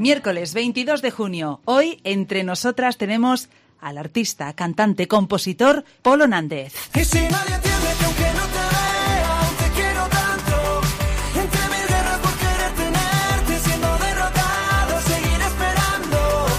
Miércoles 22 de junio. Hoy, entre nosotras, tenemos al artista, cantante, compositor Polo Nández. Y si nadie entiende que aunque no te vea, aún te quiero tanto. Entre mil guerras por querer tenerte, siendo derrotado, seguir esperando.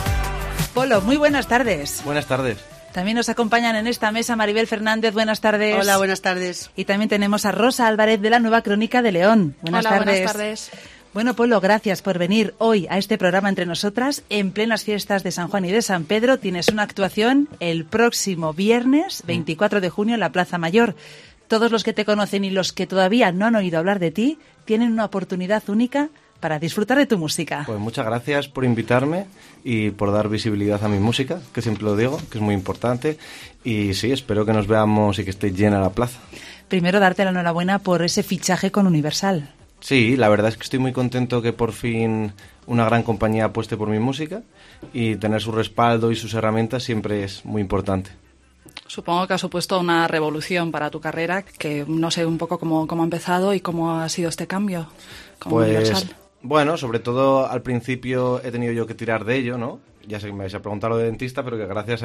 Polo, muy buenas tardes. Buenas tardes. También nos acompañan en esta mesa Maribel Fernández, buenas tardes. Hola, buenas tardes. Y también tenemos a Rosa Álvarez de la Nueva Crónica de León. Buenas tardes. Buenas tardes. Bueno, Polo, gracias por venir hoy a este programa Entre Nosotras. En plenas fiestas de San Juan y de San Pedro tienes una actuación el próximo viernes 24 de junio en la Plaza Mayor. Todos los que te conocen y los que todavía no han oído hablar de ti tienen una oportunidad única para disfrutar de tu música. Pues muchas gracias por invitarme y por dar visibilidad a mi música, que siempre lo digo, que es muy importante. Y sí, espero que nos veamos y que esté llena la plaza. Primero, darte la enhorabuena por ese fichaje con Universal. Sí, la verdad es que estoy muy contento que por fin una gran compañía apueste por mi música y tener su respaldo y sus herramientas siempre es muy importante. Supongo que ha supuesto una revolución para tu carrera, que no sé un poco cómo ha empezado y cómo ha sido este cambio con Universal. Bueno, sobre todo al principio he tenido yo que tirar de ello, ¿no? Ya sé que me vais a preguntar lo de dentista, pero que gracias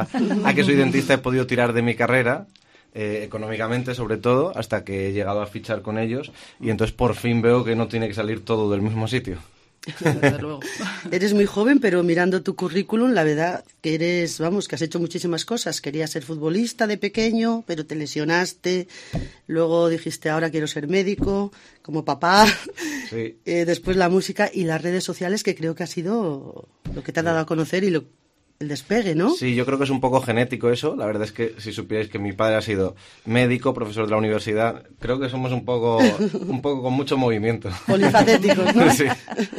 a que soy dentista he podido tirar de mi carrera. Económicamente sobre todo, hasta que he llegado a fichar con ellos y entonces por fin veo que no tiene que salir todo del mismo sitio. Desde luego. Eres muy joven, pero mirando tu currículum, la verdad que eres, vamos, que has hecho muchísimas cosas. Querías ser futbolista de pequeño, pero te lesionaste. Luego dijiste, ahora quiero ser médico, como papá. Sí. Después la música y las redes sociales, que creo que ha sido lo que te ha dado a conocer y el despegue, ¿no? Sí, yo creo que es un poco genético eso. La verdad es que si supierais que mi padre ha sido médico, profesor de la universidad, creo que somos un poco con mucho movimiento. Polifacéticos, ¿no? Sí.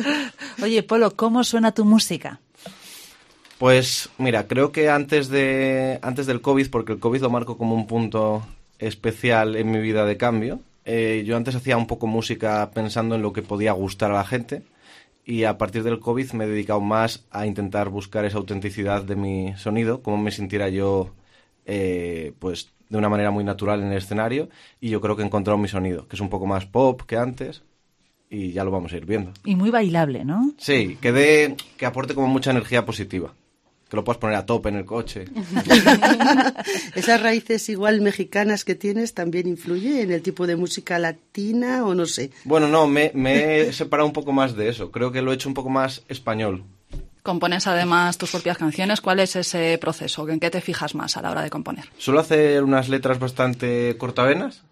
Oye, Polo, ¿cómo suena tu música? Pues mira, creo que antes del COVID, porque el COVID lo marco como un punto especial en mi vida de cambio, yo antes hacía un poco música pensando en lo que podía gustar a la gente. Y a partir del COVID me he dedicado más a intentar buscar esa autenticidad de mi sonido, cómo me sintiera yo pues de una manera muy natural en el escenario, y yo creo que he encontrado mi sonido, que es un poco más pop que antes, y ya lo vamos a ir viendo. Y muy bailable, ¿no? Sí, que aporte como mucha energía positiva, que lo puedas poner a tope en el coche. ¿Esas raíces igual mexicanas que tienes también influye en el tipo de música latina o no sé? Bueno, no, me he separado un poco más de eso. Creo que lo he hecho un poco más español. Compones además tus propias canciones. ¿Cuál es ese proceso? ¿En qué te fijas más a la hora de componer? Suelo hacer unas letras bastante cortavenas.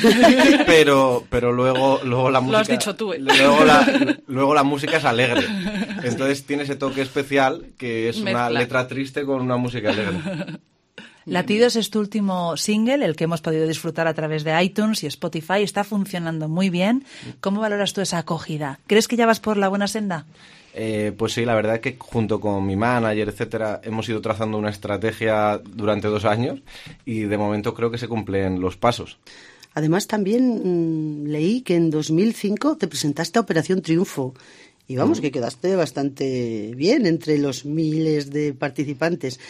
pero luego la música, lo has dicho tú, ¿eh? luego la música es alegre, entonces tiene ese toque especial que es una letra triste con una música alegre. Latidos es tu último single, el que hemos podido disfrutar a través de iTunes y Spotify. Está funcionando muy bien. ¿Cómo valoras tú esa acogida? ¿Crees que ya vas por la buena senda? Pues sí, la verdad es que junto con mi manager, etcétera, hemos ido trazando una estrategia durante 2 años y de momento creo que se cumplen los pasos. Además, también leí que en 2005 te presentaste a Operación Triunfo y vamos, que quedaste bastante bien entre los miles de participantes.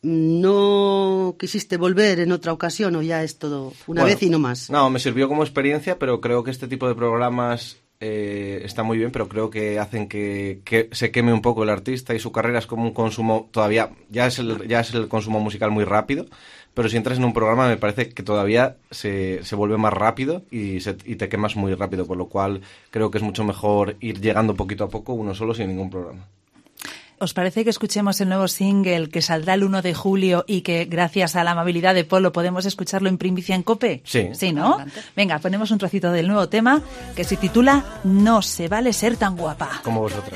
¿No quisiste volver en otra ocasión o ya es todo una vez y no más? No, me sirvió como experiencia, pero creo que este tipo de programas está muy bien, pero creo que hacen que se queme un poco el artista y su carrera es como un consumo todavía, ya es el consumo musical muy rápido, pero si entras en un programa me parece que todavía se vuelve más rápido y te quemas muy rápido, por lo cual creo que es mucho mejor ir llegando poquito a poco uno solo sin ningún programa. ¿Os parece que escuchemos el nuevo single que saldrá el 1 de julio y que gracias a la amabilidad de Polo podemos escucharlo en primicia en COPE? Sí. Sí, ¿no? Adelante. Venga, ponemos un trocito del nuevo tema que se titula No se vale ser tan guapa. Como vosotras.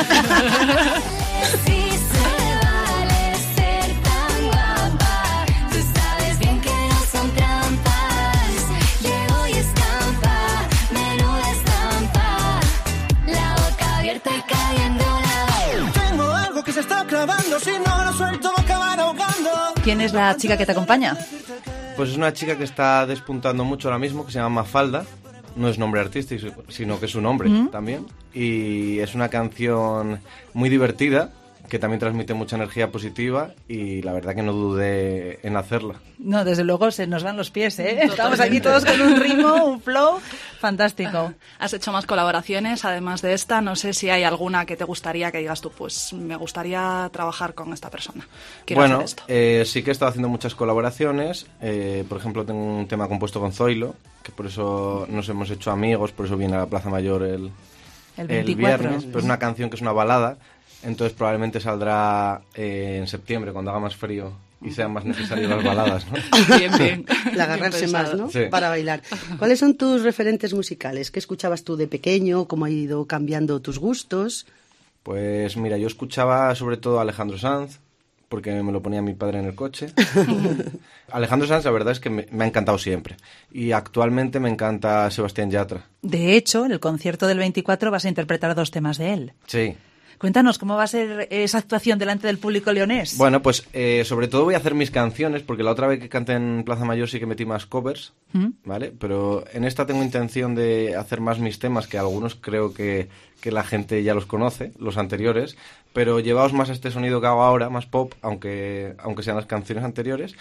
Si no lo suelto, va a acabar ahogando. ¿Quién es la chica que te acompaña? Pues es una chica que está despuntando mucho ahora mismo, que se llama Mafalda. No es nombre artístico, sino que es su nombre también. Y es una canción muy divertida, que también transmite mucha energía positiva y la verdad que no dudé en hacerla. No, desde luego se nos van los pies, ¿eh? Estamos aquí todos con un ritmo, un flow fantástico. Has hecho más colaboraciones, además de esta. No sé si hay alguna que te gustaría que digas tú, pues me gustaría trabajar con esta persona. Quiero Bueno, hacer esto. sí que he estado haciendo muchas colaboraciones. Por ejemplo, tengo un tema compuesto con Zoilo, que por eso nos hemos hecho amigos, por eso viene a la Plaza Mayor el 24. viernes. Pero es una canción que es una balada, entonces probablemente saldrá en septiembre, cuando haga más frío y sean más necesarias las baladas, ¿no? Bien, bien. El agarrarse Bien más, pensado. ¿no? Sí. Para bailar. ¿Cuáles son tus referentes musicales? ¿Qué escuchabas tú de pequeño? ¿Cómo ha ido cambiando tus gustos? Pues mira, yo escuchaba sobre todo a Alejandro Sanz, porque me lo ponía mi padre en el coche. Alejandro Sanz, la verdad es que me ha encantado siempre. Y actualmente me encanta Sebastián Yatra. De hecho, en el concierto del 24 vas a interpretar 2 temas de él. Sí. Cuéntanos, ¿cómo va a ser esa actuación delante del público leonés? Bueno, pues sobre todo voy a hacer mis canciones, porque la otra vez que canté en Plaza Mayor sí que metí más covers, ¿vale? Pero en esta tengo intención de hacer más mis temas, que algunos creo que la gente ya los conoce, los anteriores, pero llevaos más a este sonido que hago ahora, más pop, aunque sean las canciones anteriores,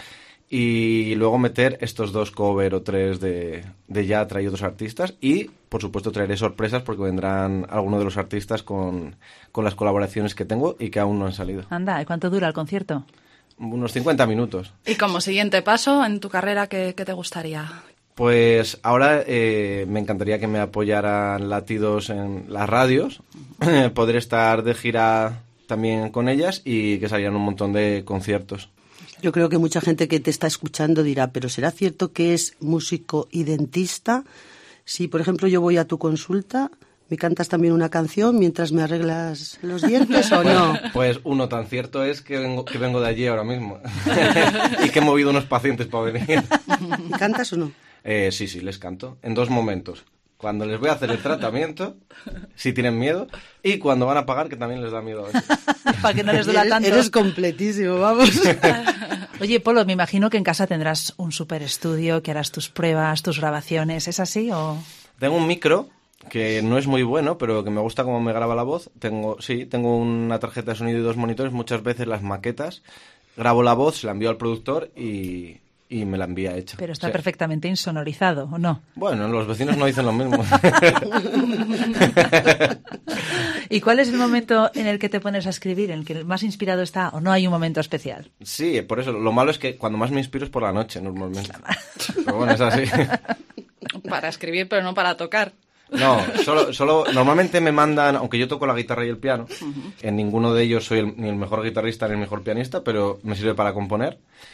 y luego meter estos 2 cover o 3 de Yatra y otros artistas, y por supuesto traeré sorpresas porque vendrán algunos de los artistas con las colaboraciones que tengo y que aún no han salido. Anda, ¿y cuánto dura el concierto? Unos 50 minutos. Y como siguiente paso en tu carrera, ¿qué te gustaría? Pues ahora me encantaría que me apoyaran Latidos en las radios, poder estar de gira también con ellas y que salieran un montón de conciertos. Yo creo que mucha gente que te está escuchando dirá, ¿pero será cierto que es músico y dentista? Si, por ejemplo, yo voy a tu consulta, ¿me cantas también una canción mientras me arreglas los dientes o no? Pues uno tan cierto es que vengo de allí ahora mismo y que he movido unos pacientes para venir. ¿Me cantas o no? Sí, les canto en 2 momentos. Cuando les voy a hacer el tratamiento, si tienen miedo, y cuando van a pagar, que también les da miedo a veces. Para que no les duela tanto. Eres completísimo, vamos. Oye, Polo, me imagino que en casa tendrás un super estudio, que harás tus pruebas, tus grabaciones. ¿Es así o...? Tengo un micro que no es muy bueno, pero que me gusta cómo me graba la voz. Tengo una tarjeta de sonido y 2 monitores. Muchas veces las maquetas, grabo la voz, se la envío al productor y me la envía hecha. Pero está Sí. perfectamente insonorizado, ¿o no? Bueno, los vecinos no dicen lo mismo. ¿Y cuál es el momento en el que te pones a escribir, en el que más inspirado está, o no hay un momento especial? Sí, por eso. Lo malo es que cuando más me inspiro es por la noche, normalmente. Pero bueno, es así. Para escribir, pero no para tocar. No, solo normalmente me mandan, aunque yo toco la guitarra y el piano, en ninguno de ellos soy ni el mejor guitarrista ni el mejor pianista, pero me sirve para componer.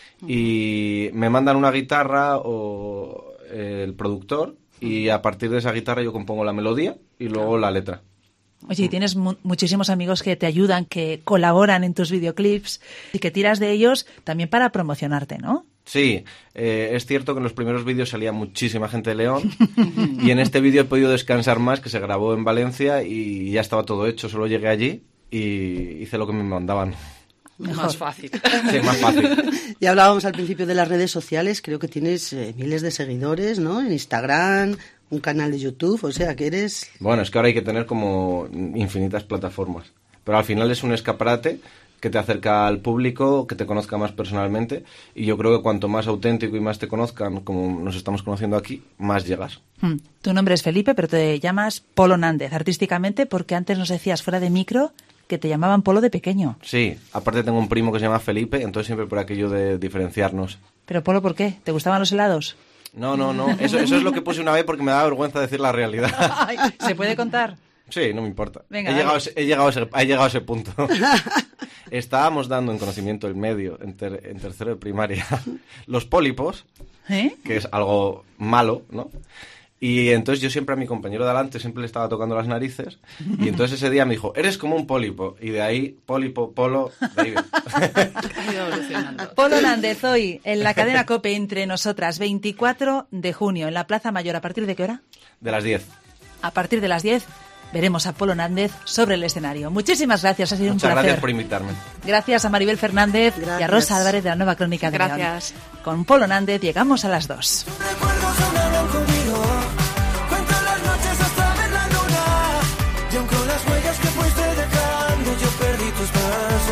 Y me mandan una guitarra o el productor y a partir de esa guitarra yo compongo la melodía y luego la letra. Oye, y tienes muchísimos amigos que te ayudan, que colaboran en tus videoclips y que tiras de ellos también para promocionarte, ¿no? Sí, es cierto que en los primeros vídeos salía muchísima gente de León y en este vídeo he podido descansar más, que se grabó en Valencia y ya estaba todo hecho, solo llegué allí y hice lo que me mandaban. Mejor. Más fácil. Sí, más fácil. Ya hablábamos al principio de las redes sociales, creo que tienes miles de seguidores, ¿no? En Instagram, un canal de YouTube, o sea que eres... Bueno, es que ahora hay que tener como infinitas plataformas, pero al final es un escaparate que te acerca al público, que te conozca más personalmente, y yo creo que cuanto más auténtico y más te conozcan, como nos estamos conociendo aquí, más llegas. Tu nombre es Felipe, pero te llamas Polo Nández artísticamente, porque antes nos decías fuera de micro que te llamaban Polo de pequeño. Sí, aparte tengo un primo que se llama Felipe, entonces siempre por aquello de diferenciarnos. ¿Pero Polo por qué? ¿Te gustaban los helados? No, eso es lo que puse una vez porque me da vergüenza decir la realidad. Ay, ¿se puede contar? Sí, no me importa. Venga, he llegado a ese punto. Estábamos dando en conocimiento el medio, en tercero de primaria, los pólipos, ¿Eh? que es algo malo, ¿no? Y entonces yo siempre a mi compañero de adelante siempre le estaba tocando las narices y entonces ese día me dijo, eres como un pólipo. Y de ahí, pólipo, polo, de ahí. Ha ido evolucionando. Polo Nández hoy en la cadena COPE entre nosotras, 24 de junio en la Plaza Mayor. ¿A partir de qué hora? De las 10. A partir de las 10 veremos a Polo Nández sobre el escenario. Muchísimas gracias, ha sido Muchas un placer. gracias por invitarme. Gracias a Maribel Fernández y a Gracias. Rosa Álvarez de la Nueva Crónica de León. Gracias. Con Polo Nández llegamos a las 2. Recuerdos aún hablan conmigo. Cuento las noches hasta ver la luna. Y aun con las huellas que fuiste dejando, yo perdí tus pasos.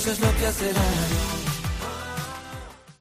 es lo que hace daño.